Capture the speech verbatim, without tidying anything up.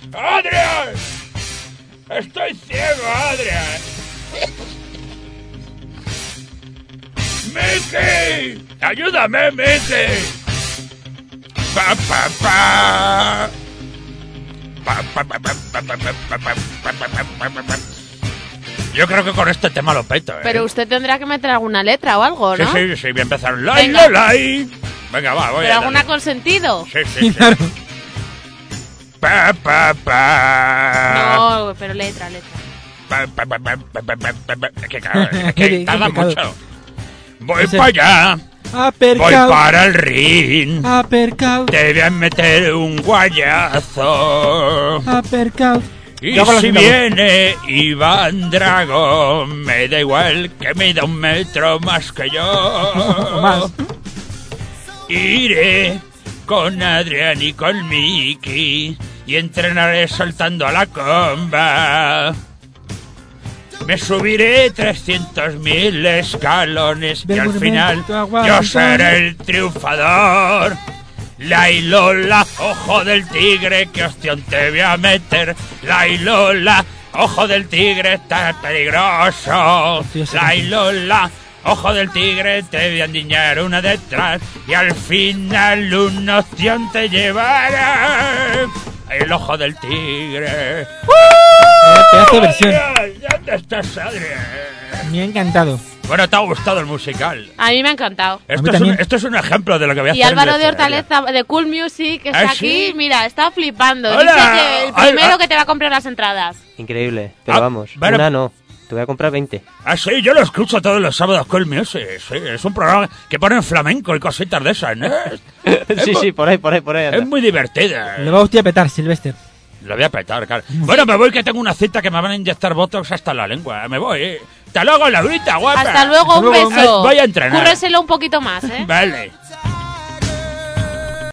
¡Adrián! ¡Estoy ciego, Adrián! ¡Mickey! ¡Ayúdame, Mickey! Pa, pa, pa. Pa, pa, pa, pa, pa, pa, pa, pa, pa, pa, pa, pa. Yo creo que con este tema lo peto, ¿eh? Pero usted tendrá que meter alguna letra o algo, ¿no? Sí, sí, sí, voy a empezar. ¡Lai, lai, lai! Venga, va, voy ¿Pero a alguna darle. con sentido? Sí, sí, sí. Pa, pa, pa. No, pero letra, letra. Pa, pa, pa, pa, pa, pa, pa, pa, pa. Es que, claro, es que Qué tarda complicado. mucho. Voy Ese- para allá. Uppercut. Voy para el ring. Uppercut. Te voy a meter un guayazo. Uppercut. Y Yo hago la si cinta. viene Iván Dragón, me da igual que mida un metro más que yo. Más. Iré con Adrián y con Miki y entrenaré saltando a la comba. Me subiré trescientos mil escalones y al final yo seré el triunfador. La Lola, ojo del tigre, que hostión te voy a meter. La Lola, ojo del tigre, está peligroso. La Lola, ojo del tigre, te voy a endiñar una detrás. Y al final un ostión te llevará. El ojo del tigre. Eh, pedazo de versión. Adrián, ¿dónde estás, Adrián? Me ha encantado. Bueno, ¿te ha gustado el musical? A mí me ha encantado. Esto, mí es un, también. esto es un ejemplo de lo que voy a Y hacer en Álvaro el de escenario. Hortaleza de Cool Music que está ¿Ah, aquí, sí? mira, está flipando. Hola. Dice que el Ay, primero ah. que te va a comprar las entradas. Increíble, pero Ah, vamos, bueno. una no, te voy a comprar veinte. Ah, sí, yo lo escucho todos los sábados con el Music. Sí, es un programa que ponen flamenco y cositas de esas, ¿no? sí, sí, por ahí, por ahí, por ahí anda. Es muy divertida. Le va a usted a petar, Silvestre. Lo voy a petar, claro. Bueno, me voy que tengo una cita que me van a inyectar botox hasta la lengua. Me voy, ¿eh? Hasta luego, Laurita, guapa. Hasta luego, un luego. beso. Voy a entrenar. Cúrreselo un poquito más, ¿eh? Vale.